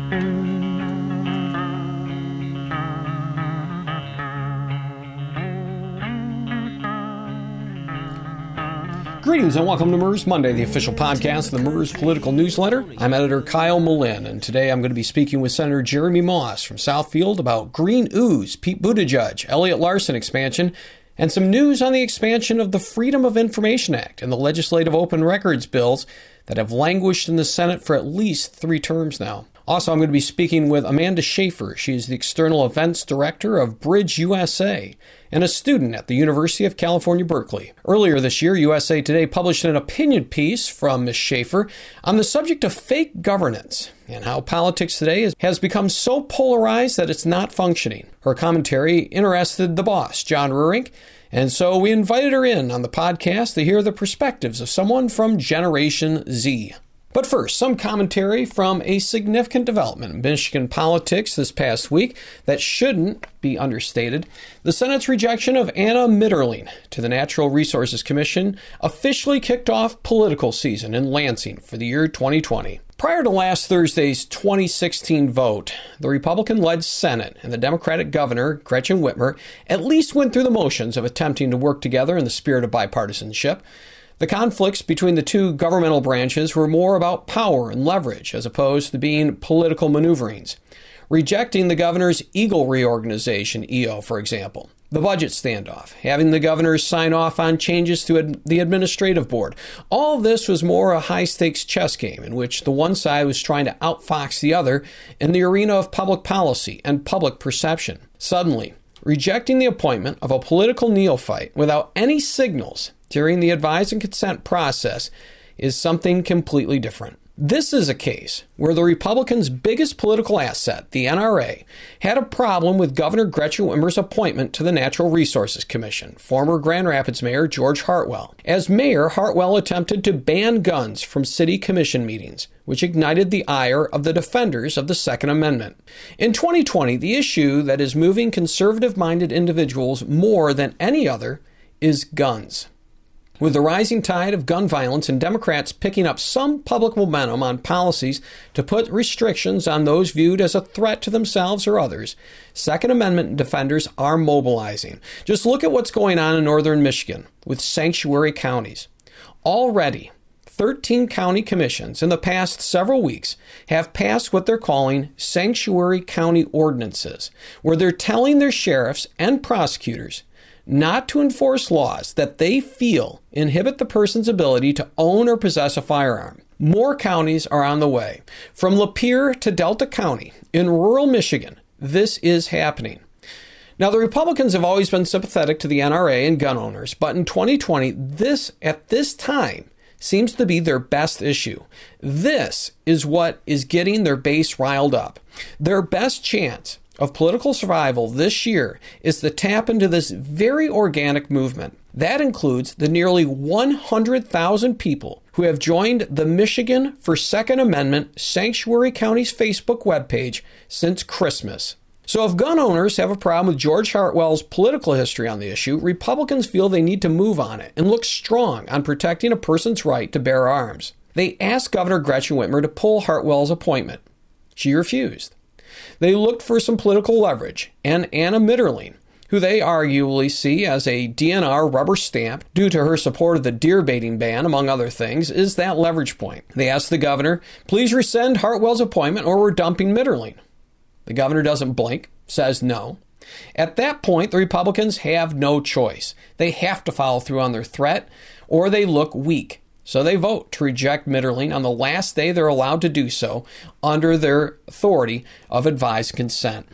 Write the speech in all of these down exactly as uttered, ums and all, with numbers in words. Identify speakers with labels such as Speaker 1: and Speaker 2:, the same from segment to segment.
Speaker 1: Greetings and welcome to MERS Monday, the official podcast of the MERS Political Newsletter. I'm editor Kyle Malin, and today I'm going to be speaking with Senator Jeremy Moss from Southfield about green ooze, Pete Buttigieg, Elliott Larson expansion, and some news on the expansion of the Freedom of Information Act and the legislative open records bills that have languished in the Senate for at least three terms now. Also, I'm going to be speaking with Amanda Schaefer. She is the External Events Director of Bridge U S A and a student at the University of California, Berkeley. Earlier this year, U S A Today published an opinion piece from Miz Schaefer on the subject of fake governance and how politics today has become so polarized that it's not functioning. Her commentary interested the boss, John Rurink, and so we invited her in on the podcast to hear the perspectives of someone from Generation Z. But first, some commentary from a significant development in Michigan politics this past week that shouldn't be understated. The Senate's rejection of Anna Mitterling to the Natural Resources Commission officially kicked off political season in Lansing for the year twenty twenty. Prior to last Thursday's twenty sixteen vote, the Republican-led Senate and the Democratic governor, Gretchen Whitmer, at least went through the motions of attempting to work together in the spirit of bipartisanship. The conflicts between the two governmental branches were more about power and leverage as opposed to being political maneuverings. Rejecting the governor's Eagle reorganization, E O, for example. The budget standoff, having the governors sign off on changes to ad- the administrative board. All of this was more a high-stakes chess game in which the one side was trying to outfox the other in the arena of public policy and public perception. Suddenly, rejecting the appointment of a political neophyte without any signals during the advise and consent process is something completely different. This is a case where the Republicans' biggest political asset, the N R A, had a problem with Governor Gretchen Whitmer's appointment to the Natural Resources Commission, former Grand Rapids Mayor George Hartwell. As mayor, Hartwell attempted to ban guns from city commission meetings, which ignited the ire of the defenders of the Second Amendment. In twenty twenty, the issue that is moving conservative-minded individuals more than any other is guns. With the rising tide of gun violence and Democrats picking up some public momentum on policies to put restrictions on those viewed as a threat to themselves or others, Second Amendment defenders are mobilizing. Just look at what's going on in northern Michigan with sanctuary counties. Already, thirteen county commissions in the past several weeks have passed what they're calling sanctuary county ordinances, where they're telling their sheriffs and prosecutors not to enforce laws that they feel inhibit the person's ability to own or possess a firearm. More counties are on the way. From Lapeer to Delta County in rural Michigan, this is happening. Now, the Republicans have always been sympathetic to the N R A and gun owners, but in twenty twenty, this, at this time, seems to be their best issue. This is what is getting their base riled up. Their best chance of political survival this year is to tap into this very organic movement. That includes the nearly one hundred thousand people who have joined the Michigan for Second Amendment Sanctuary Counties Facebook webpage since Christmas. So if gun owners have a problem with George Hartwell's political history on the issue, Republicans feel they need to move on it and look strong on protecting a person's right to bear arms. They asked Governor Gretchen Whitmer to pull Hartwell's appointment. She refused. They looked for some political leverage, and Anna Mitterling, who they arguably see as a D N R rubber stamp due to her support of the deer baiting ban, among other things, is that leverage point. They asked the governor, please rescind Hartwell's appointment or we're dumping Mitterling. The governor doesn't blink, says no. At that point, the Republicans have no choice. They have to follow through on their threat, or they look weak. So they vote to reject Mitterling on the last day they're allowed to do so under their authority of advise consent.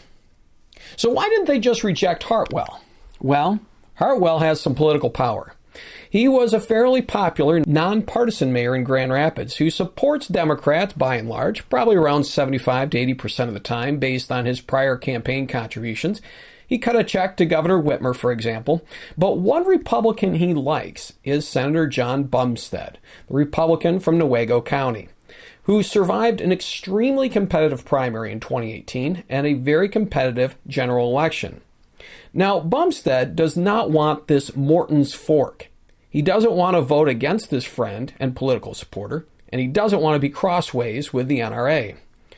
Speaker 1: So why didn't they just reject Hartwell? Well, Hartwell has some political power. He was a fairly popular, nonpartisan mayor in Grand Rapids who supports Democrats by and large, probably around seventy-five to eighty percent of the time based on his prior campaign contributions. He cut a check to Governor Whitmer, for example. But one Republican he likes is Senator John Bumstead, the Republican from Newaygo County, who survived an extremely competitive primary in twenty eighteen and a very competitive general election. Now, Bumstead does not want this Morton's fork. He doesn't want to vote against his friend and political supporter, and he doesn't want to be crossways with the N R A.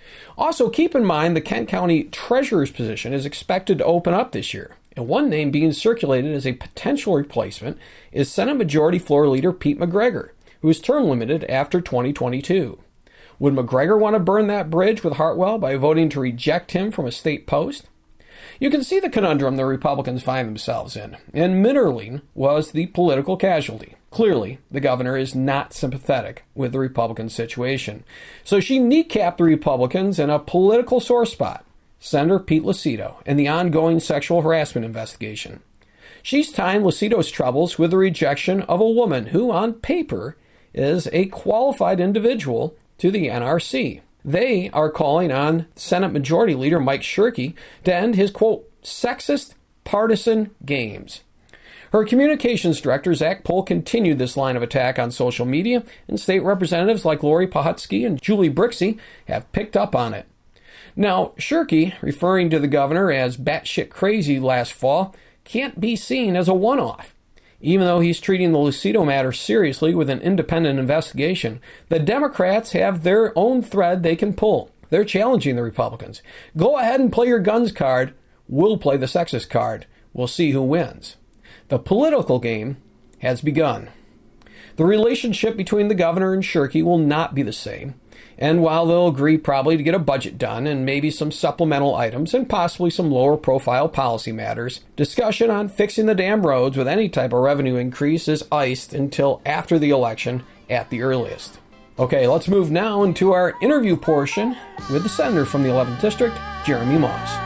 Speaker 1: Also, keep in mind the Kent County Treasurer's position is expected to open up this year, and one name being circulated as a potential replacement is Senate Majority Floor Leader Pete McGregor, who is term limited after twenty twenty-two. Would McGregor want to burn that bridge with Hartwell by voting to reject him from a state post? You can see the conundrum the Republicans find themselves in, and Mitterling was the political casualty. Clearly, the governor is not sympathetic with the Republican situation, so she kneecapped the Republicans in a political sore spot, Senator Pete Lucido, and the ongoing sexual harassment investigation. She's tying Lucido's troubles with the rejection of a woman who, on paper, is a qualified individual to the N R C. They are calling on Senate Majority Leader Mike Shirkey to end his, quote, sexist partisan games. Her communications director, Zach Pohl, continued this line of attack on social media, and state representatives like Lori Pahutsky and Julie Brixey have picked up on it. Now, Shirkey, referring to the governor as batshit crazy last fall, can't be seen as a one-off. Even though he's treating the Lucido matter seriously with an independent investigation, the Democrats have their own thread they can pull. They're challenging the Republicans. Go ahead and play your guns card. We'll play the sexist card. We'll see who wins. The political game has begun. The relationship between the governor and Shirkey will not be the same. And while they'll agree probably to get a budget done and maybe some supplemental items and possibly some lower profile policy matters, discussion on fixing the damn roads with any type of revenue increase is iced until after the election at the earliest. Okay, let's move now into our interview portion with the senator from the eleventh District, Jeremy Moss.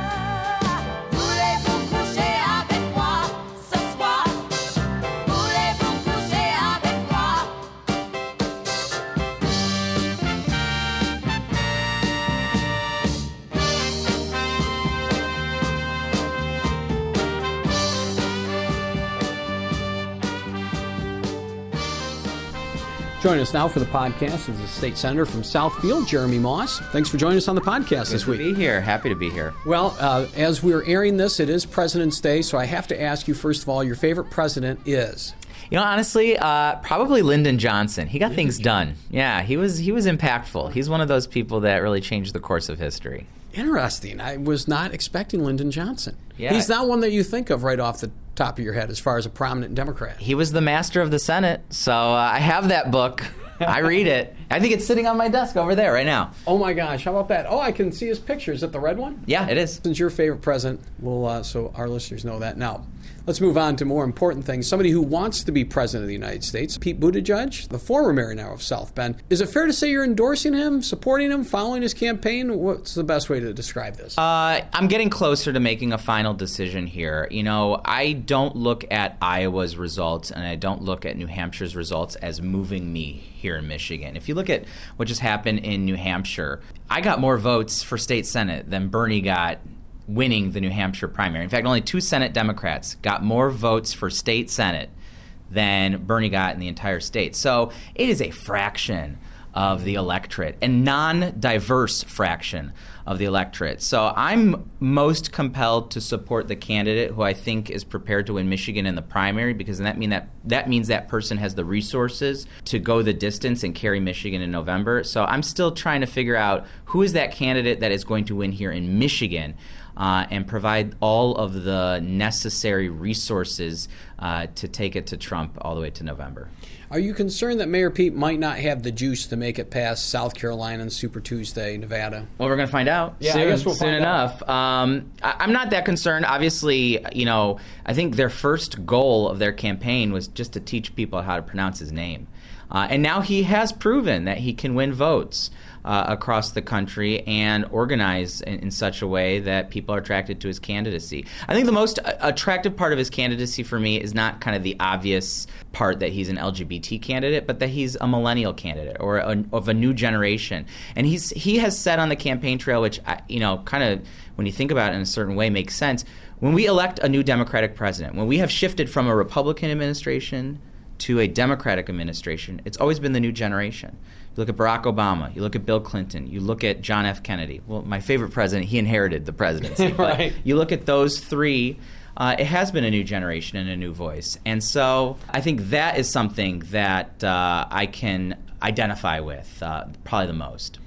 Speaker 1: Joining us now for the podcast is the state senator from Southfield, Jeremy Moss. Thanks for joining us on the podcast
Speaker 2: Good
Speaker 1: this week.
Speaker 2: Good to be here. Happy to be here.
Speaker 1: Well, uh, as we're airing this, it is President's Day, so I have to ask you, first of all, your favorite president is?
Speaker 2: You know, honestly, uh, probably Lyndon Johnson. He got things done. Yeah, he was he was impactful. He's one of those people that really changed the course of history.
Speaker 1: Interesting. I was not expecting Lyndon Johnson.
Speaker 2: Yeah.
Speaker 1: He's not one that you think of right off the top of your head as far as a prominent Democrat.
Speaker 2: He was the master of the Senate, so uh, I have that book. I read it. I think it's sitting on my desk over there right now.
Speaker 1: Oh my gosh, how about that? Oh, I can see his picture. Is it the red one?
Speaker 2: Yeah, it is.
Speaker 1: Since your favorite president, well, uh, so our listeners know that. Now, let's move on to more important things. Somebody who wants to be president of the United States, Pete Buttigieg, the former mayor now of South Bend. Is it fair to say you're endorsing him, supporting him, following his campaign? What's the best way to describe this?
Speaker 2: Uh, I'm getting closer to making a final decision here. You know, I don't look at Iowa's results and I don't look at New Hampshire's results as moving me here in Michigan. If you look at what just happened in New Hampshire, I got more votes for state Senate than Bernie got winning the New Hampshire primary. In fact, only two Senate Democrats got more votes for state Senate than Bernie got in the entire state. So it is a fraction of the electorate, a non-diverse fraction of the electorate. So I'm most compelled to support the candidate who I think is prepared to win Michigan in the primary, because that mean that that means that person has the resources to go the distance and carry Michigan in November. So I'm still trying to figure out who is that candidate that is going to win here in Michigan uh, and provide all of the necessary resources uh, to take it to Trump all the way to November.
Speaker 1: Are you concerned that Mayor Pete might not have the juice to make it past South Carolina and Super Tuesday, Nevada?
Speaker 2: Well, we're going to find out
Speaker 1: yeah,
Speaker 2: soon,
Speaker 1: I guess we'll
Speaker 2: soon
Speaker 1: find
Speaker 2: enough. Um, I, I'm not that concerned. Obviously, you know, I think their first goal of their campaign was just to teach people how to pronounce his name. Uh, and now he has proven that he can win votes uh, across the country and organize in, in such a way that people are attracted to his candidacy. I think the most attractive part of his candidacy for me is not kind of the obvious part that he's an L G B T candidate, but that he's a millennial candidate or a, of a new generation. And he's he has said on the campaign trail, which, you know, kind of when you think about it in a certain way makes sense. When we elect a new Democratic president, when we have shifted from a Republican administration to a Democratic administration, it's always been the new generation. You look at Barack Obama, you look at Bill Clinton, you look at John F. Kennedy. Well, my favorite president, he inherited the presidency.
Speaker 1: Right.
Speaker 2: But you look at those three, uh, it has been a new generation and a new voice. And so I think that is something that uh, I can identify with uh, probably the most.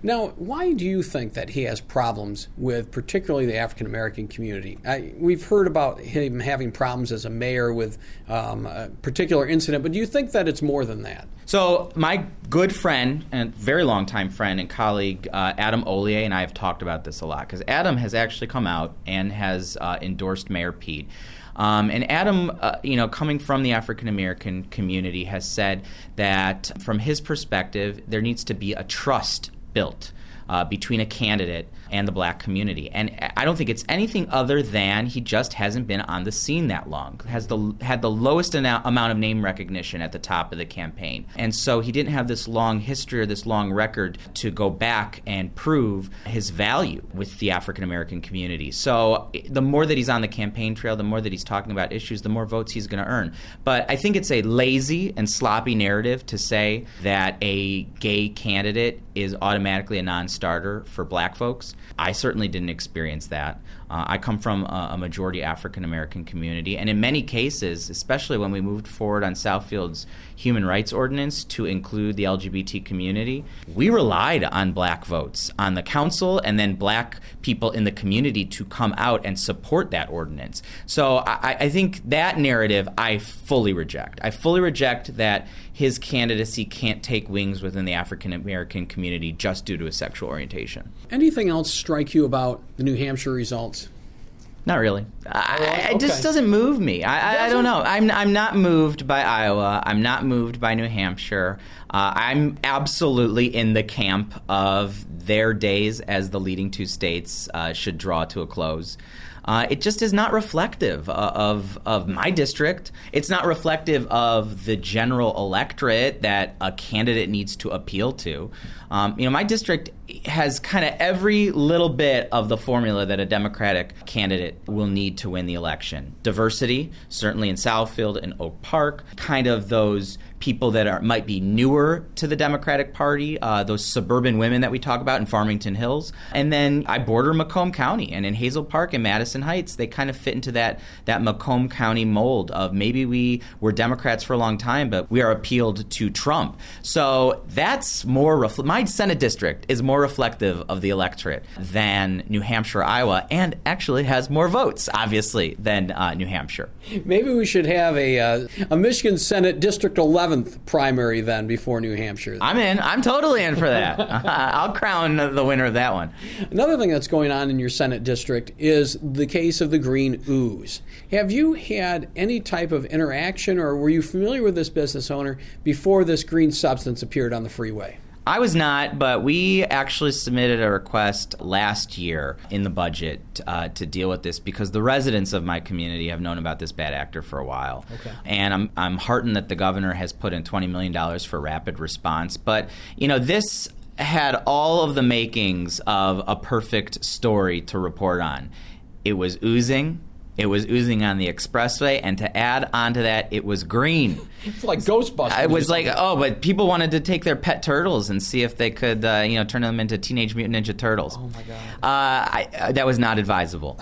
Speaker 1: Now, why do you think that he has problems with particularly the African-American community? I, we've heard about him having problems as a mayor with um, a particular incident, but do you think that it's more than that?
Speaker 2: So my good friend and very long-time friend and colleague, uh, Adam Ollier, and I have talked about this a lot, because Adam has actually come out and has uh, endorsed Mayor Pete. Um, and Adam, uh, you know, coming from the African-American community, has said that from his perspective, there needs to be a trust built uh, between a candidate and the black community. And I don't think it's anything other than he just hasn't been on the scene that long, has the had the lowest amount of name recognition at the top of the campaign. And so he didn't have this long history or this long record to go back and prove his value with the African-American community. So the more that he's on the campaign trail, the more that he's talking about issues, the more votes he's going to earn. But I think it's a lazy and sloppy narrative to say that a gay candidate is automatically a non-starter for black folks. I certainly didn't experience that. Uh, I come from a, a majority African-American community, and in many cases, especially when we moved forward on Southfield's human rights ordinance to include the L G B T community, we relied on black votes on the council and then black people in the community to come out and support that ordinance. So I, I think that narrative I fully reject. I fully reject that his candidacy can't take wings within the African-American community just due to his sexual orientation.
Speaker 1: Anything else strike you about the New Hampshire results?
Speaker 2: Not really. I,
Speaker 1: okay.
Speaker 2: It just doesn't move me. I, I, I don't know. I'm I'm not moved by Iowa. I'm not moved by New Hampshire. Uh, I'm absolutely in the camp of their days as the leading two states uh, should draw to a close. Uh, it just is not reflective uh, of of my district. It's not reflective of the general electorate that a candidate needs to appeal to. Um, you know, my district has kind of every little bit of the formula that a Democratic candidate will need to win the election. Diversity, certainly in Southfield and Oak Park, kind of those people that are might be newer to the Democratic Party, uh, those suburban women that we talk about in Farmington Hills. And then I border Macomb County, and in Hazel Park and Madison Heights, they kind of fit into that, that Macomb County mold of maybe we were Democrats for a long time, but we are appealed to Trump. So that's more, ref- my Senate district is more reflective of the electorate than New Hampshire, Iowa, and actually has more votes, obviously, than uh, New Hampshire.
Speaker 1: Maybe we should have a, uh, a Michigan Senate District eleventh primary then before New Hampshire.
Speaker 2: I'm in. I'm totally in for that. I'll crown the winner of that one.
Speaker 1: Another thing that's going on in your Senate district is the case of the green ooze. Have you had any type of interaction, or were you familiar with this business owner before this green substance appeared on the freeway?
Speaker 2: I was not, but we actually submitted a request last year in the budget uh, to deal with this because the residents of my community have known about this bad actor for a while.
Speaker 1: Okay.
Speaker 2: And I'm I'm heartened that the governor has put in twenty million dollars for rapid response. But, you know, this had all of the makings of a perfect story to report on. It was oozing. It was oozing on the expressway, and to add onto that, it was green.
Speaker 1: It's like Ghostbusters.
Speaker 2: It was like, oh, but people wanted to take their pet turtles and see if they could, uh, you know, turn them into Teenage Mutant Ninja Turtles.
Speaker 1: Oh, my God.
Speaker 2: Uh, I, uh, that was not advisable.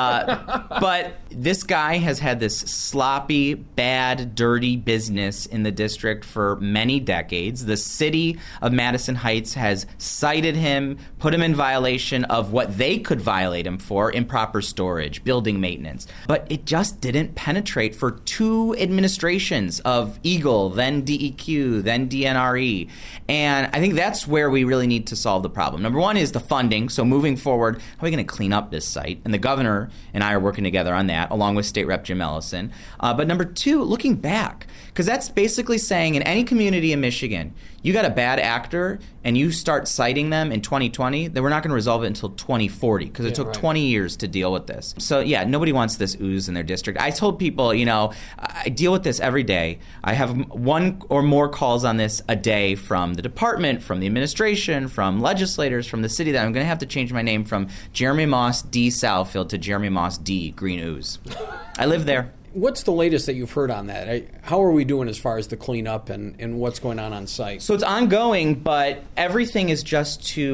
Speaker 2: Uh, but this guy has had this sloppy, bad, dirty business in the district for many decades. The city of Madison Heights has cited him, put him in violation of what they could violate him for, improper storage, building maintenance. But it just didn't penetrate for two administrations of Eagle, then D E Q, then D N R E. And I think that's where we really need to solve the problem. Number one is the funding. So moving forward, how are we going to clean up this site? And the governor and I are working together on that, along with State Rep Jim Ellison. Uh, but number two, looking back, because that's basically saying in any community in Michigan, you got a bad actor and you start citing them in twenty twenty, then we're not going to resolve it until twenty forty because it
Speaker 1: yeah,
Speaker 2: took
Speaker 1: right.
Speaker 2: twenty years to deal with this. So yeah, nobody wants this ooze in their district. I told people, you know, I deal with this every day. I have one or more calls on this a day from the department, from the administration, from legislators, from the city that I'm going to have to change my name from Jeremy Moss D. Southfield to Jeremy Moss D. Green Ooze. I live there.
Speaker 1: What's the latest that you've heard on that? How are we doing as far as the cleanup and, and what's going on on site?
Speaker 2: So it's ongoing, but everything is just to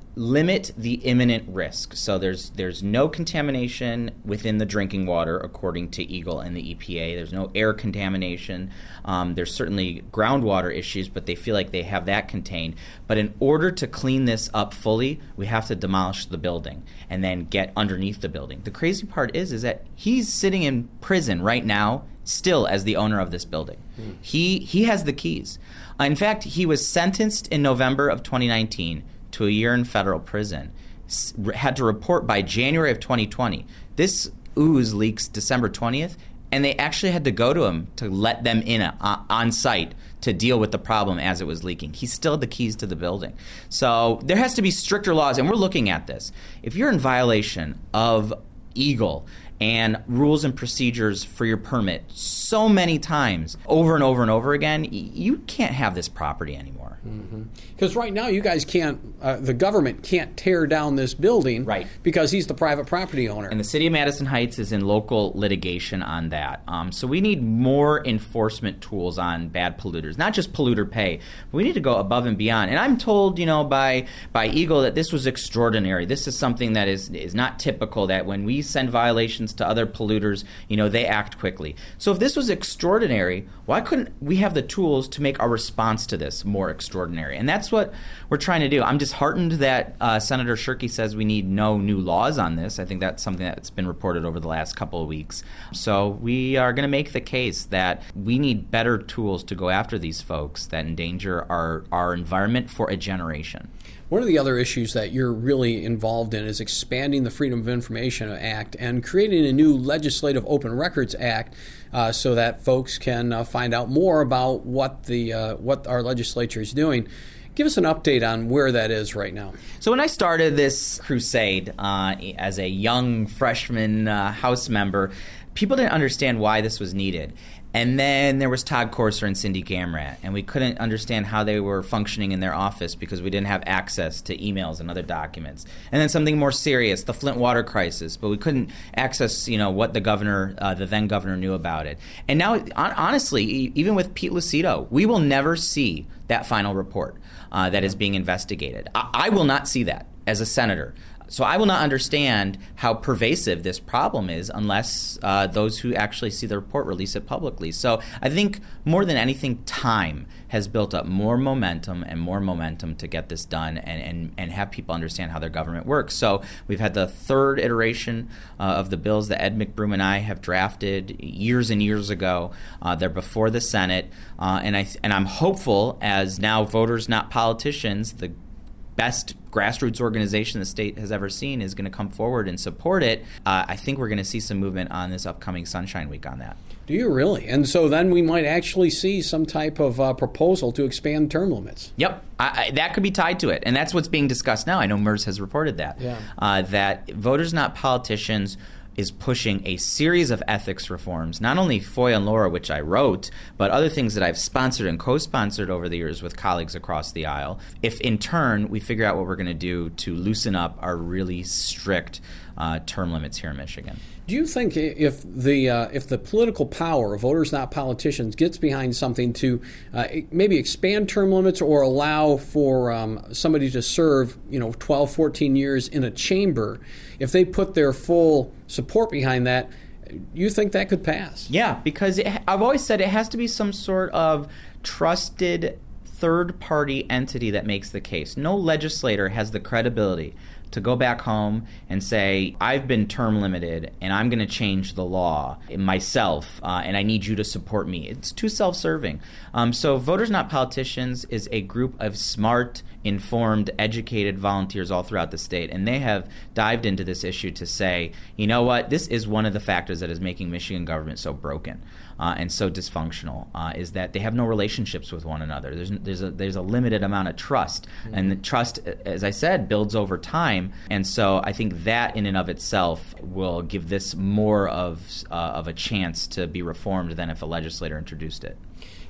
Speaker 2: limit the imminent risk. So there's there's no contamination within the drinking water, according to Eagle and the E P A. There's no air contamination. Um, there's certainly groundwater issues, but they feel like they have that contained. But in order to clean this up fully, we have to demolish the building and then get underneath the building. The crazy part is, is that he's sitting in prison right now, still as the owner of this building. Mm. He he has the keys. Uh, in fact, he was sentenced in November of twenty nineteen to a year in federal prison, S- had to report by January of twenty twenty. This ooze leaks December twentieth, and they actually had to go to him to let them in a, uh, on site to deal with the problem as it was leaking. He still had the keys to the building. So there has to be stricter laws, and we're looking at this. If you're in violation of Eagle and rules and procedures for your permit so many times, over and over and over again, you can't have this property anymore.
Speaker 1: Because mm-hmm. right now you guys can't, uh, the government can't tear down this building,
Speaker 2: right,
Speaker 1: because he's the private property owner.
Speaker 2: And the city of Madison Heights is in local litigation on that. Um, so we need more enforcement tools on bad polluters, not just polluter pay. We need to go above and beyond. And I'm told, you know, by by Eagle that this was extraordinary. This is something that is is not typical, that when we send violations to other polluters, you know, they act quickly. So if this was extraordinary, why couldn't we have the tools to make our response to this more extraordinary? Extraordinary. And that's what we're trying to do. I'm disheartened that uh, Senator Shirkey says we need no new laws on this. I think that's something that's been reported over the last couple of weeks. So we are going to make the case that we need better tools to go after these folks that endanger our, our environment for a generation.
Speaker 1: One of the other issues that you're really involved in is expanding the Freedom of Information Act and creating a new legislative Open Records Act uh, so that folks can uh, find out more about what the uh, what our legislature is doing. Give us an update on where that is right now.
Speaker 2: So when I started this crusade uh, as a young freshman uh, House member, people didn't understand why this was needed. And then there was Todd Corser and Cindy Gamrat, and we couldn't understand how they were functioning in their office because we didn't have access to emails and other documents. And then something more serious, the Flint water crisis, but we couldn't access, you know, what the governor, uh, the then governor, knew about it. And now, honestly, even with Pete Lucido, we will never see that final report uh, that is being investigated. I-, I will not see that as a senator. So I will not understand how pervasive this problem is unless uh, those who actually see the report release it publicly. So I think more than anything, time has built up more momentum and more momentum to get this done and, and, and have people understand how their government works. So we've had the third iteration uh, of the bills that Ed McBroom and I have drafted years and years ago. Uh, they're before the Senate, uh, and I th- and I'm hopeful, as now Voters Not Politicians, the best grassroots organization the state has ever seen, is going to come forward and support it. Uh, I think we're going to see some movement on this upcoming Sunshine Week on that.
Speaker 1: Do you really? And so then we might actually see some type of uh, proposal to expand term limits.
Speaker 2: Yep. I, I, that could be tied to it. And that's what's being discussed now. I know M E R S has reported that.
Speaker 1: Yeah.
Speaker 2: Uh, that Voters Not Politicians is pushing a series of ethics reforms, not only F O I A and Laura, which I wrote, but other things that I've sponsored and co-sponsored over the years with colleagues across the aisle. If in turn we figure out what we're going to do to loosen up our really strict uh, term limits here in Michigan.
Speaker 1: Do you think if the uh, if the political power of Voters Not Politicians gets behind something to uh, maybe expand term limits or allow for um, somebody to serve, you know, twelve, fourteen years in a chamber, if they put their full support behind that, you think that could pass?
Speaker 2: Yeah, because it, I've always said it has to be some sort of trusted third-party entity that makes the case. No legislator has the credibility to go back home and say, I've been term limited and I'm going to change the law myself uh, and I need you to support me. It's too self-serving. Um, so Voters Not Politicians is a group of smart, informed, educated volunteers all throughout the state, and they have dived into this issue to say, you know what, this is one of the factors that is making Michigan government so broken uh, and so dysfunctional, uh, is that they have no relationships with one another. There's there's a, there's a limited amount of trust, mm-hmm. and the trust, as I said, builds over time, and so I think that in and of itself will give this more of uh, of a chance to be reformed than if a legislator introduced it.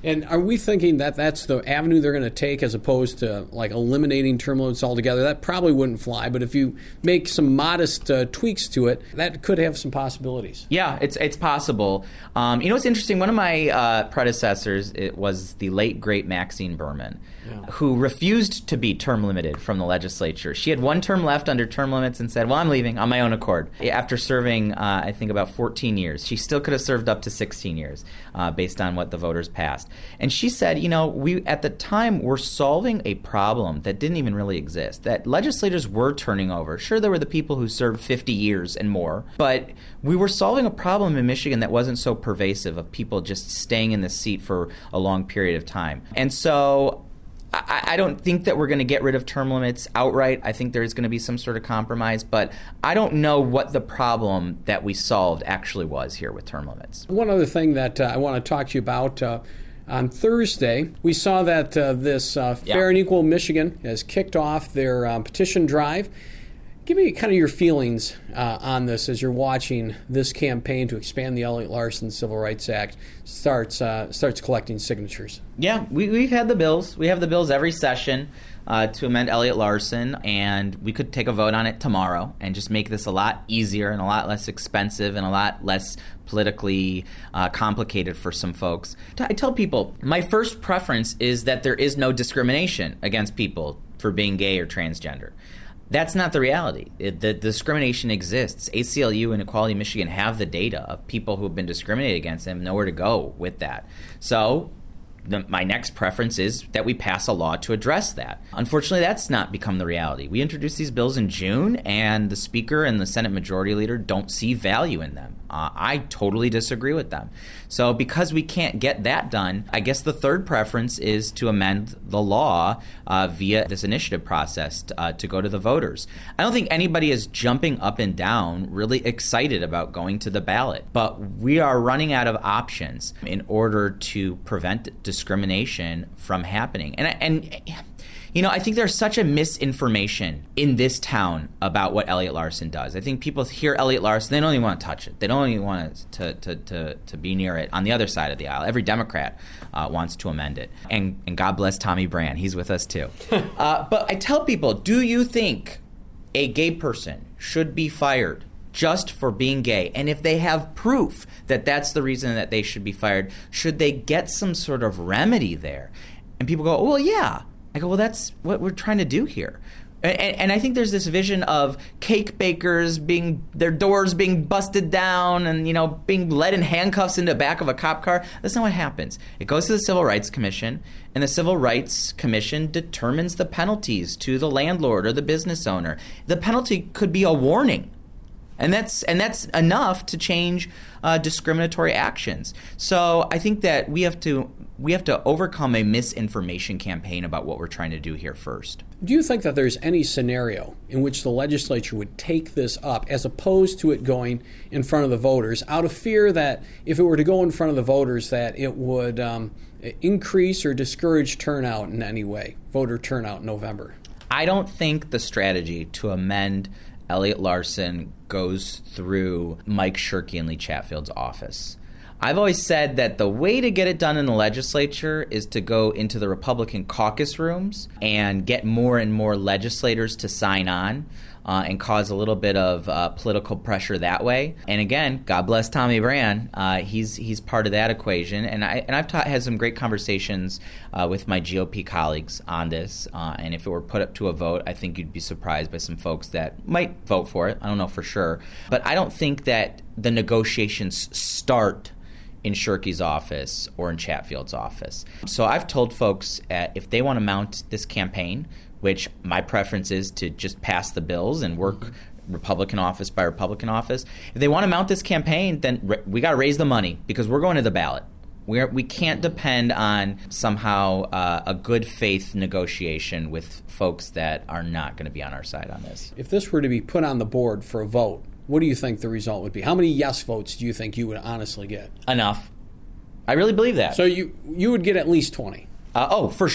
Speaker 1: And are we thinking that that's the avenue they're going to take as opposed to like eliminating term limits altogether? That probably wouldn't fly, but if you make some modest uh, tweaks to it, that could have some possibilities.
Speaker 2: Yeah, it's it's possible. Um, you know what's interesting? One of my uh, predecessors it was the late, great Maxine Berman, yeah. who refused to be term limited from the legislature. She had one term left under term limits and said, well, I'm leaving on my own accord. After serving, uh, I think, about fourteen years. She still could have served up to sixteen years uh, based on what the voters passed. And she said, you know, we at the time were solving a problem that didn't even really exist, that legislators were turning over. Sure, there were the people who served fifty years and more, but we were solving a problem in Michigan that wasn't so pervasive of people just staying in the seat for a long period of time. And so I, I don't think that we're going to get rid of term limits outright. I think there's going to be some sort of compromise, but I don't know what the problem that we solved actually was here with term limits.
Speaker 1: One other thing that uh, I want to talk to you about, uh, on Thursday, we saw that uh, this uh, Fair
Speaker 2: yeah.
Speaker 1: and Equal Michigan has kicked off their um, petition drive. Give me kind of your feelings uh, on this as you're watching this campaign to expand the Elliott Larson Civil Rights Act starts uh, starts collecting signatures.
Speaker 2: Yeah, we, we've had the bills. We have the bills every session uh, to amend Elliott Larson, and we could take a vote on it tomorrow and just make this a lot easier and a lot less expensive and a lot less politically uh, complicated for some folks. I tell people, my first preference is that there is no discrimination against people for being gay or transgender. That's not the reality. It, the discrimination exists. A C L U and Equality Michigan have the data of people who have been discriminated against and nowhere to go with that. So the, my next preference is that we pass a law to address that. Unfortunately, that's not become the reality. We introduced these bills in June, and the Speaker and the Senate Majority Leader don't see value in them. Uh, I totally disagree with them. So because we can't get that done, I guess the third preference is to amend the law uh, via this initiative process to, uh, to go to the voters. I don't think anybody is jumping up and down really excited about going to the ballot, but we are running out of options in order to prevent discrimination from happening. And and you know, I think there's such a misinformation in this town about what Elliott Larson does. I think people hear Elliott Larson, they don't even want to touch it. They don't even want to to to, to be near it on the other side of the aisle. Every Democrat uh, wants to amend it. And and God bless Tommy Brand. He's with us too. uh, but I tell people, do you think a gay person should be fired just for being gay? And if they have proof that that's the reason that they should be fired, should they get some sort of remedy there? And people go, oh, well, yeah. I go, well, that's what we're trying to do here. And, and I think there's this vision of cake bakers being, their doors being busted down and, you know, being led in handcuffs into the back of a cop car. That's not what happens. It goes to the Civil Rights Commission, and the Civil Rights Commission determines the penalties to the landlord or the business owner. The penalty could be a warning. And that's and that's enough to change uh, discriminatory actions. So I think that we have to we have to overcome a misinformation campaign about what we're trying to do here first.
Speaker 1: Do you think that there's any scenario in which the legislature would take this up as opposed to it going in front of the voters out of fear that if it were to go in front of the voters that it would um, increase or discourage turnout in any way, voter turnout in November?
Speaker 2: I don't think the strategy to amend Elliott Larson goes through Mike Shirkey and Lee Chatfield's office. I've always said that the way to get it done in the legislature is to go into the Republican caucus rooms and get more and more legislators to sign on uh, and cause a little bit of uh, political pressure that way. And again, God bless Tommy Brand. Uh, he's he's part of that equation. And, I, and I've ta- had some great conversations uh, with my G O P colleagues on this. Uh, and if it were put up to a vote, I think you'd be surprised by some folks that might vote for it. I don't know for sure. But I don't think that the negotiations start in Shirkey's office or in Chatfield's office. So I've told folks uh, if they want to mount this campaign, which my preference is to just pass the bills and work mm-hmm. Republican office by Republican office. If they want to mount this campaign, then re- we got to raise the money because we're going to the ballot. We're, we can't depend on somehow uh, a good faith negotiation with folks that are not going to be on our side on this.
Speaker 1: If this were to be put on the board for a vote, what do you think the result would be? How many yes votes do you think you would honestly get?
Speaker 2: Enough. I really believe that.
Speaker 1: So you you would get at least twenty?
Speaker 2: Uh, oh, for sure.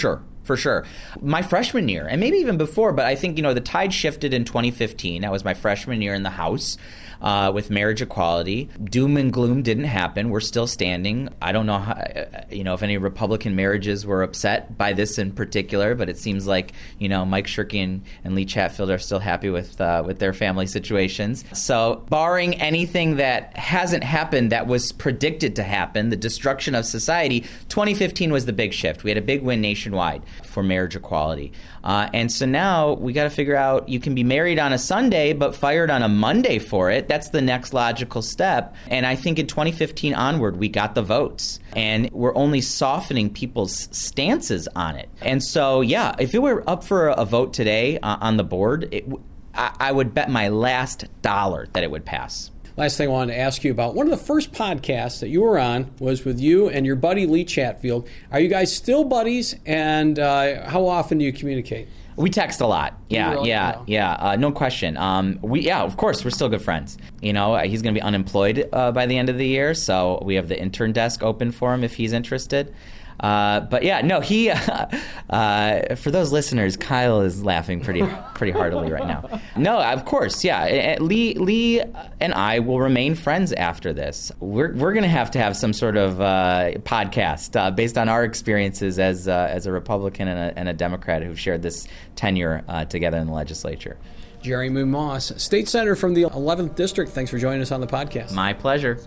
Speaker 2: for sure. My freshman year, and maybe even before, but I think, you know, the tide shifted in twenty fifteen. That was my freshman year in the House uh, with marriage equality. Doom and gloom didn't happen. We're still standing. I don't know how, you know, if any Republican marriages were upset by this in particular, but it seems like, you know, Mike Shirkey and, and Lee Chatfield are still happy with uh, with their family situations. So barring anything that hasn't happened that was predicted to happen, the destruction of society, twenty fifteen was the big shift. We had a big win nationwide for marriage equality. Uh, and so now we got to figure out, you can be married on a Sunday but fired on a Monday for it. That's the next logical step. And I think in twenty fifteen onward, we got the votes. And we're only softening people's stances on it. And so, yeah, if it were up for a vote today uh, on the board, it, I, I would bet my last dollar that it would pass.
Speaker 1: Last thing I wanted to ask you about, one of the first podcasts that you were on was with you and your buddy Lee Chatfield. Are you guys still buddies, and uh, how often do you communicate?
Speaker 2: We text a lot. Yeah,
Speaker 1: really?
Speaker 2: yeah,
Speaker 1: Wow.
Speaker 2: yeah. Uh, no question. Um, we, yeah, of course, we're still good friends. You know, uh, he's going to be unemployed uh, by the end of the year, so we have the intern desk open for him if he's interested. Uh, but yeah, no, he, uh, uh, for those listeners, Kyle is laughing pretty pretty heartily right now. No, of course, yeah. Lee Lee and I will remain friends after this. We're we're going to have to have some sort of uh, podcast uh, based on our experiences as uh, as a Republican and a, and a Democrat who've shared this tenure uh, together in the legislature.
Speaker 1: Jeremy Moss, State Senator from the eleventh District. Thanks for joining us on the podcast.
Speaker 2: My pleasure.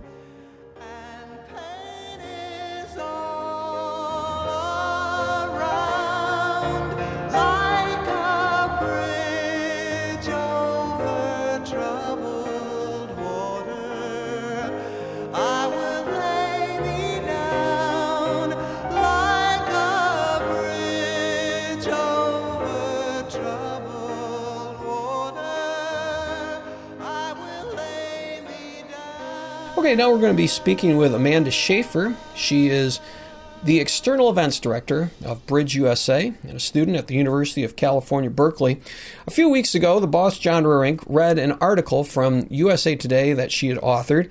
Speaker 1: Okay, now we're going to be speaking with Amanda Schaefer. She is the External Events Director of Bridge U S A and a student at the University of California, Berkeley. A few weeks ago, the boss, John Rierink, read an article from U S A Today that she had authored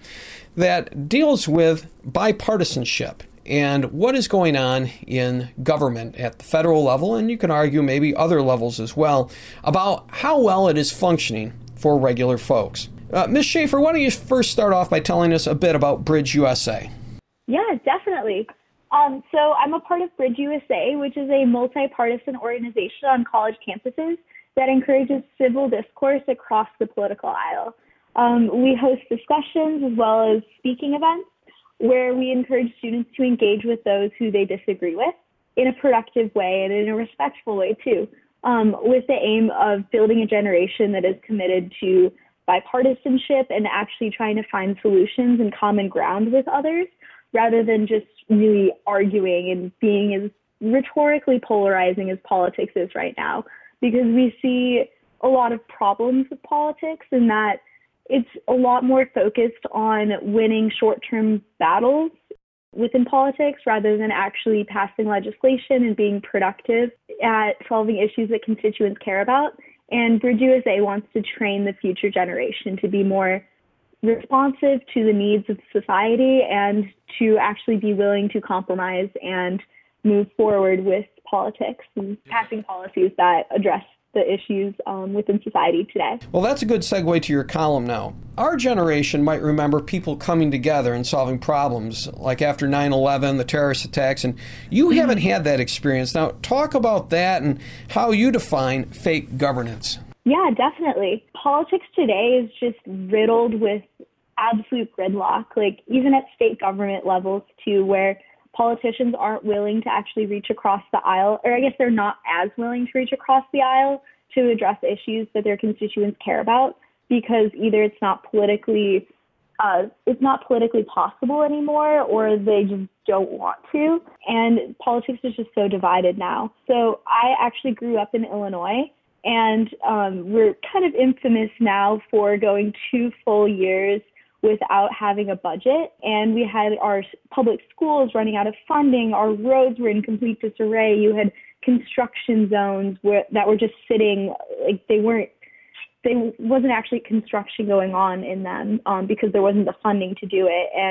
Speaker 1: that deals with bipartisanship and what is going on in government at the federal level, and you can argue maybe other levels as well, about how well it is functioning for regular folks. Uh, Miz Schaefer, why don't you first start off by telling us a bit about Bridge U S A?
Speaker 3: Yeah, definitely. Um, so I'm a part of Bridge U S A, which is a multi-partisan organization on college campuses that encourages civil discourse across the political aisle. Um, we host discussions as well as speaking events where we encourage students to engage with those who they disagree with in a productive way and in a respectful way too, um, with the aim of building a generation that is committed to bipartisanship and actually trying to find solutions and common ground with others rather than just really arguing and being as rhetorically polarizing as politics is right now. Because we see a lot of problems with politics in that it's a lot more focused on winning short-term battles within politics rather than actually passing legislation and being productive at solving issues that constituents care about. And Bridge U S A wants to train the future generation to be more responsive to the needs of society and to actually be willing to compromise and move forward with politics and passing policies that address the issues um, within society today.
Speaker 1: Well, that's a good segue to your column now. Our generation might remember people coming together and solving problems, like after nine eleven, the terrorist attacks, and you haven't had that experience. Now, talk about that and how you define fake governance.
Speaker 3: Yeah, definitely. Politics today is just riddled with absolute gridlock, like even at state government levels too, where politicians aren't willing to actually reach across the aisle, or I guess they're not as willing to reach across the aisle to address issues that their constituents care about, because either it's not politically uh, it's not politically possible anymore, or they just don't want to. And politics is just so divided now. So I actually grew up in Illinois, and um, we're kind of infamous now for going two full years without having a budget. And we had our public schools running out of funding. Our roads were in complete disarray. You had construction zones where, that were just sitting, like they weren't, they wasn't actually construction going on in them um, because there wasn't the funding to do it. And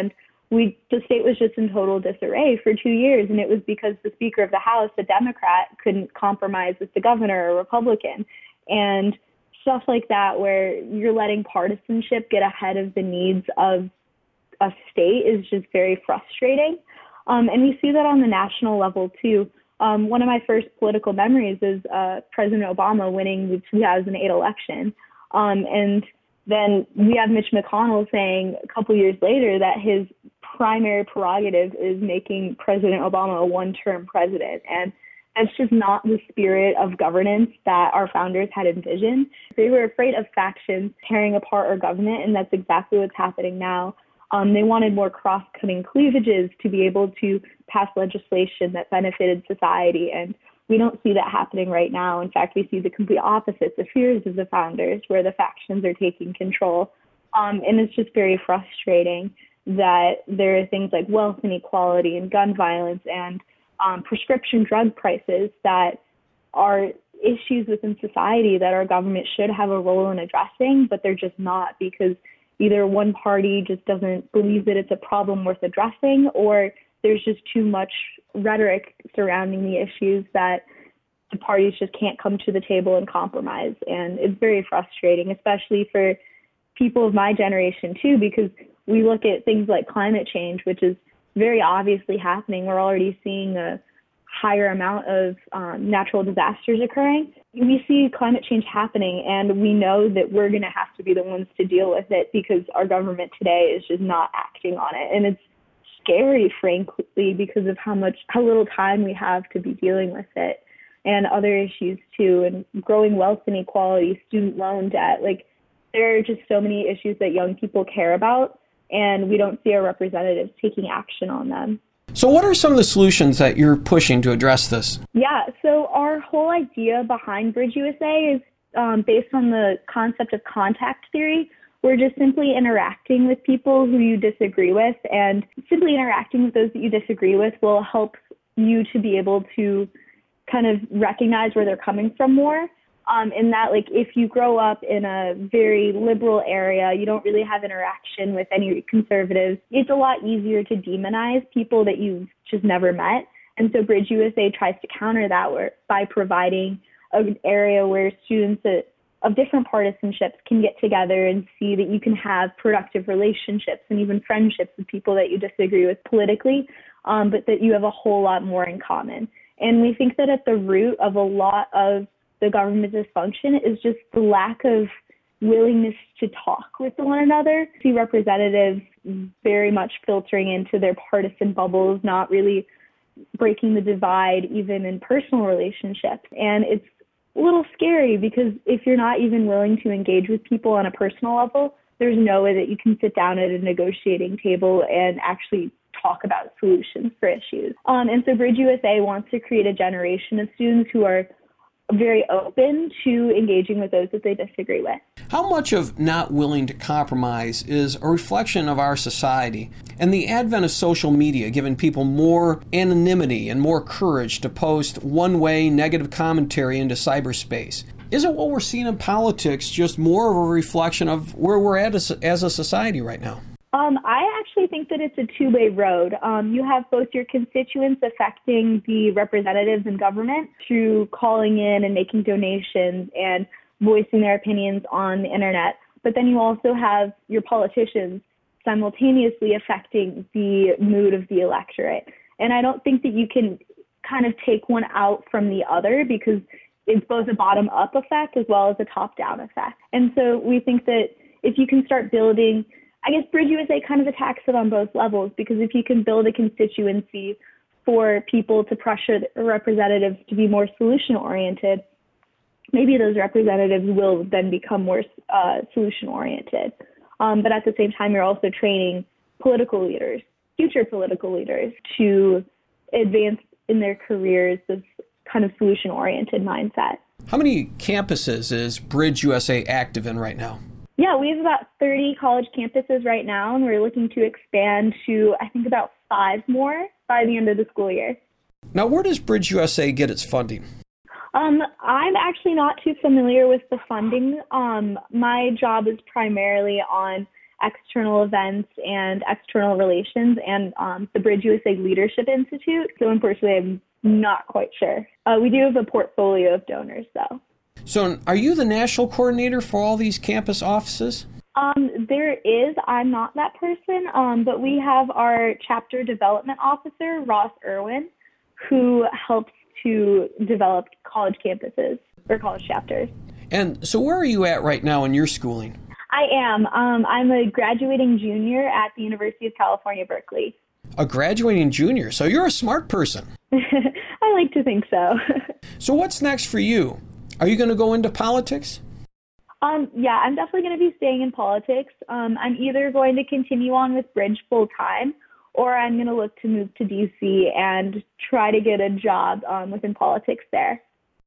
Speaker 3: we the state was just in total disarray for two years, and it was because the Speaker of the House, a Democrat, couldn't compromise with the governor, a Republican, and stuff like that, where you're letting partisanship get ahead of the needs of a state is just very frustrating. Um, and we see that on the national level too. Um, one of my first political memories is uh, President Obama winning the two thousand eight election. Um, and then we have Mitch McConnell saying a couple years later that his primary prerogative is making President Obama a one-term president. And that's just not the spirit of governance that our founders had envisioned. They were afraid of factions tearing apart our government, and that's exactly what's happening now. Um, they wanted more cross-cutting cleavages to be able to pass legislation that benefited society, and we don't see that happening right now. In fact, we see the complete opposite, the fears of the founders, where the factions are taking control. Um, and it's just very frustrating that there are things like wealth inequality and gun violence and um, prescription drug prices that are issues within society that our government should have a role in addressing, but they're just not, because either one party just doesn't believe that it's a problem worth addressing, or there's just too much rhetoric surrounding the issues that the parties just can't come to the table and compromise. And it's very frustrating, especially for people of my generation too, because we look at things like climate change, which is very obviously happening. We're already seeing a higher amount of um, natural disasters occurring. We see climate change happening, and we know that we're going to have to be the ones to deal with it because our government today is just not acting on it. And it's scary, frankly, because of how much, how little time we have to be dealing with it, and other issues too, and growing wealth inequality, student loan debt. Like, there are just so many issues that young people care about, and we don't see our representatives taking action on them.
Speaker 1: So what are some of the solutions that you're pushing to address this?
Speaker 3: Yeah, so our whole idea behind Bridge U S A is um, based on the concept of contact theory. We're just simply interacting with people who you disagree with, and simply interacting with those that you disagree with will help you to be able to kind of recognize where they're coming from more. Um, in that, like, if you grow up in a very liberal area, you don't really have interaction with any conservatives, it's a lot easier to demonize people that you've just never met. And so Bridge U S A tries to counter that where, by providing an area where students that, of different partisanships can get together and see that you can have productive relationships and even friendships with people that you disagree with politically, um, but that you have a whole lot more in common. And we think that at the root of a lot of the government dysfunction is just the lack of willingness to talk with one another. See representatives very much filtering into their partisan bubbles, not really breaking the divide even in personal relationships. And it's a little scary because if you're not even willing to engage with people on a personal level, there's no way that you can sit down at a negotiating table and actually talk about solutions for issues. Um, and so Bridge U S A wants to create a generation of students who are very open to engaging with those that they disagree with.
Speaker 1: How much of not willing to compromise is a reflection of our society and the advent of social media giving people more anonymity and more courage to post one-way negative commentary into cyberspace? Isn't what we're seeing in politics just more of a reflection of where we're at as, as a society right now?
Speaker 3: Um, I actually think that it's a two-way road. Um, you have both your constituents affecting the representatives in government through calling in and making donations and voicing their opinions on the internet. But then you also have your politicians simultaneously affecting the mood of the electorate. And I don't think that you can kind of take one out from the other because it's both a bottom-up effect as well as a top-down effect. And so we think that if you can start building, I guess Bridge U S A kind of attacks it on both levels, because if you can build a constituency for people to pressure the representatives to be more solution-oriented, maybe those representatives will then become more uh, solution-oriented. Um, but at the same time, you're also training political leaders, future political leaders, to advance in their careers this kind of solution-oriented mindset.
Speaker 1: How many campuses is Bridge U S A active in right now?
Speaker 3: Yeah, we have about thirty college campuses right now, and we're looking to expand to, I think, about five more by the end of the school year.
Speaker 1: Now, where does Bridge U S A get its funding?
Speaker 3: Um, I'm actually not too familiar with the funding. Um, my job is primarily on external events and external relations and um, the Bridge U S A Leadership Institute. So unfortunately, I'm not quite sure. Uh, we do have a portfolio of donors, though.
Speaker 1: So are you the national coordinator for all these campus offices?
Speaker 3: Um, there is. I'm not that person, um, but we have our chapter development officer, Ross Irwin, who helps to develop college campuses or college chapters.
Speaker 1: And so where are you at right now in your schooling?
Speaker 3: I am. Um, I'm a graduating junior at the University of California, Berkeley.
Speaker 1: A graduating junior, so you're a smart person.
Speaker 3: I like to think so.
Speaker 1: So what's next for you? Are you going to go into politics?
Speaker 3: Um, yeah, I'm definitely going to be staying in politics. Um, I'm either going to continue on with Bridge full time, or I'm going to look to move to D C and try to get a job um, within politics there.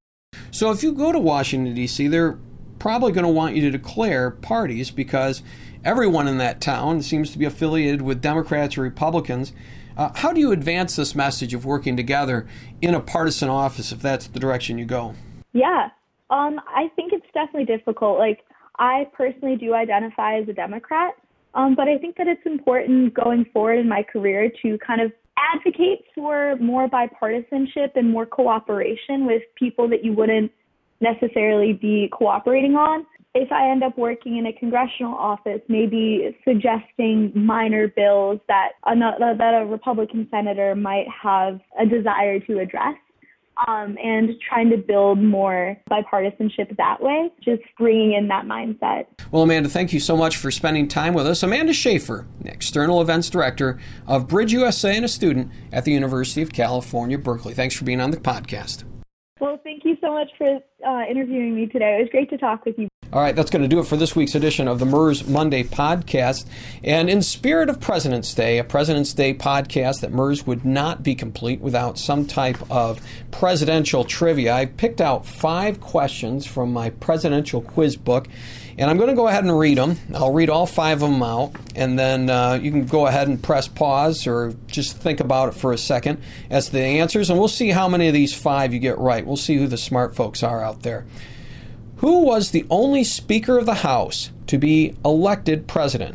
Speaker 1: So if you go to Washington, D C, they're probably going to want you to declare parties because everyone in that town seems to be affiliated with Democrats or Republicans. Uh, how do you advance this message of working together in a partisan office if that's the direction you go?
Speaker 3: Yeah, um, I think it's definitely difficult. Like, I personally do identify as a Democrat, um, but I think that it's important going forward in my career to kind of advocate for more bipartisanship and more cooperation with people that you wouldn't necessarily be cooperating on. If I end up working in a congressional office, maybe suggesting minor bills that a, that a Republican senator might have a desire to address, um, and trying to build more bipartisanship that way, just bringing in that mindset.
Speaker 1: Well, Amanda, thank you so much for spending time with us. Amanda Schaefer, External Events Director of Bridge U S A and a student at the University of California, Berkeley. Thanks for being on the podcast.
Speaker 3: Well, thank you so much for uh, interviewing me today. It was great to talk with you.
Speaker 1: All right, that's going to do it for this week's edition of the M E R S Monday podcast. And in spirit of President's Day, a President's Day podcast that M E R S would not be complete without some type of presidential trivia. I picked out five questions from my presidential quiz book, and I'm going to go ahead and read them. I'll read all five of them out, and then uh, you can go ahead and press pause or just think about it for a second as to the answers, and we'll see how many of these five you get right. We'll see who the smart folks are out there. Who was the only Speaker of the House to be elected president?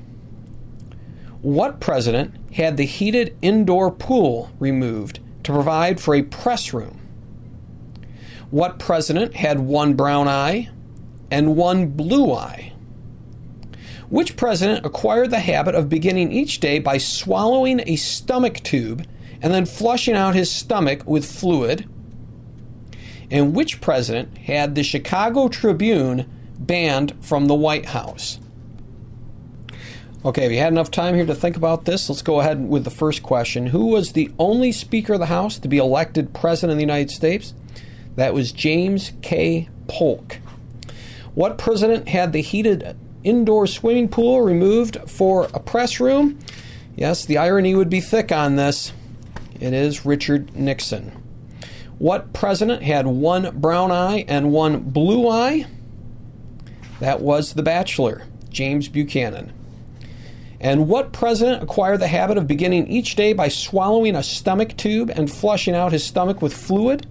Speaker 1: What president had the heated indoor pool removed to provide for a press room? What president had one brown eye and one blue eye? Which president acquired the habit of beginning each day by swallowing a stomach tube and then flushing out his stomach with fluid? And which president had the Chicago Tribune banned from the White House? Okay, have you had enough time here to think about this? Let's go ahead with the first question. Who was the only Speaker of the House to be elected President of the United States? That was James K. Polk. What president had the heated indoor swimming pool removed for a press room? Yes, the irony would be thick on this. It is Richard Nixon. What president had one brown eye and one blue eye? That was the Bachelor, James Buchanan. And what president acquired the habit of beginning each day by swallowing a stomach tube and flushing out his stomach with fluid?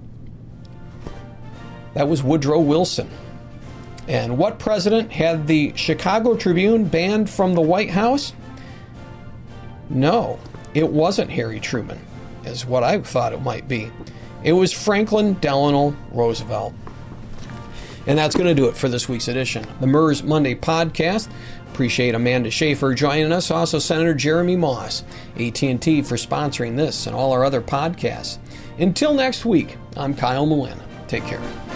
Speaker 1: That was Woodrow Wilson. And what president had the Chicago Tribune banned from the White House? No, it wasn't Harry Truman, is what I thought it might be. It was Franklin Delano Roosevelt. And that's going to do it for this week's edition of the M E R S Monday podcast. Appreciate Amanda Schaefer joining us. Also, Senator Jeremy Moss, A T and T, for sponsoring this and all our other podcasts. Until next week, I'm Kyle Mullen. Take care.